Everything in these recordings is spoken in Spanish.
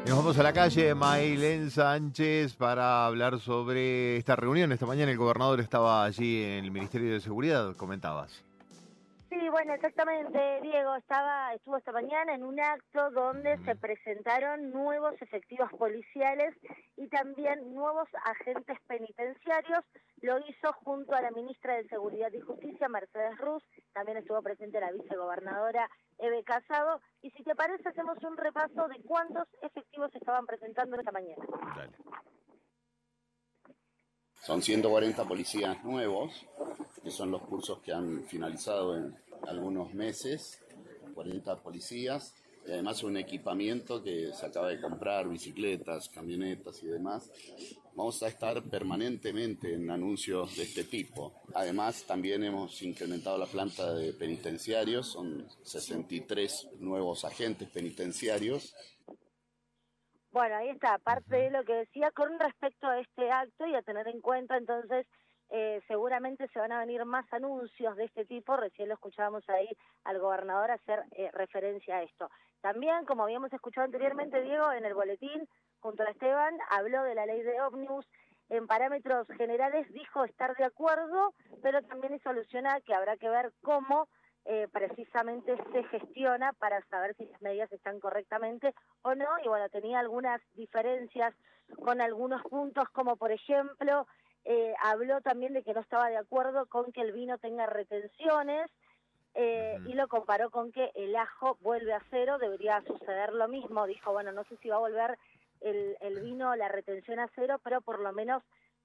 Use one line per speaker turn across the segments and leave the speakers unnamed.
Y nos vamos a la calle, Maylén Sánchez, para hablar sobre esta reunión. Esta mañana el gobernador estaba allí en el Ministerio de Seguridad, comentabas.
Sí, bueno, exactamente, Diego, estuvo esta mañana en un acto donde se presentaron nuevos efectivos policiales y también nuevos agentes penitenciarios. Lo hizo junto a la ministra de Seguridad y Justicia, Mercedes Ruz, también estuvo presente la vicegobernadora Eve Casado, y si te parece hacemos un repaso de cuántos efectivos estaban presentando esta mañana.
Dale.
Son 140 policías nuevos, que son los cursos que han finalizado en algunos meses, 40 policías, y además un equipamiento que se acaba de comprar, bicicletas, camionetas y demás. Vamos a estar permanentemente en anuncios de este tipo. Además, también hemos incrementado la planta de penitenciarios, son 63 nuevos agentes penitenciarios.
Bueno, ahí está, aparte de lo que decía, con respecto a este acto y a tener en cuenta, entonces, seguramente se van a venir más anuncios de este tipo. Recién lo escuchábamos ahí al gobernador hacer referencia a esto. También, como habíamos escuchado anteriormente, Diego, en el boletín, junto a Esteban, habló de la ley de ómnibus. En parámetros generales dijo estar de acuerdo, pero también soluciona que habrá que ver cómo precisamente se gestiona para saber si las medidas están correctamente o no. Y bueno, tenía algunas diferencias con algunos puntos, como por ejemplo, habló también de que no estaba de acuerdo con que el vino tenga retenciones, y lo comparó con que el ajo vuelve a cero, debería suceder lo mismo. Dijo, bueno, no sé si va a volver el vino, la retención a cero, pero por lo menos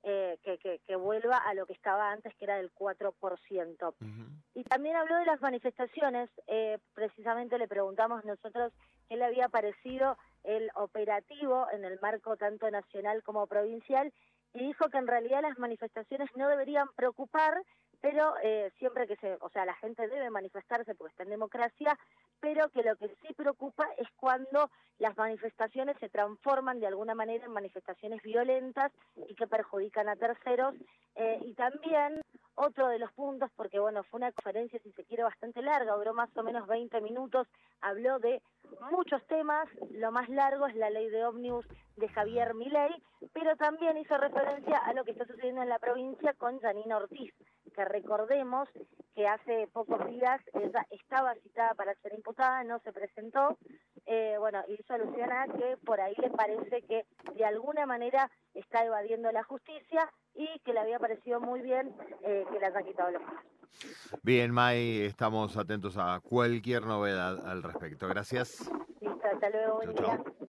que vuelva a lo que estaba antes, que era del 4%. Y también habló de las manifestaciones. Precisamente le preguntamos nosotros qué le había parecido el operativo en el marco tanto nacional como provincial, y dijo que en realidad las manifestaciones no deberían preocupar, pero siempre que la gente debe manifestarse porque está en democracia, pero que lo que sí preocupa es cuando las manifestaciones se transforman de alguna manera en manifestaciones violentas y que perjudican a terceros. Y también otro de los puntos, porque bueno, fue una conferencia, si se quiere, bastante larga, duró más o menos 20 minutos, habló de muchos temas. Lo más largo es la ley de ómnibus de Javier Milei, pero también hizo referencia a lo que está sucediendo en la provincia con Janina Ortiz, que recordemos que hace pocos días ella estaba citada para ser imputada, no se presentó. Y soluciona que por ahí le parece que de alguna manera está evadiendo la justicia y que le había parecido muy bien que le haya quitado los casos.
Bien, May, estamos atentos a cualquier novedad al respecto. Gracias.
Listo, hasta luego, buen
Chau,
día.
chau.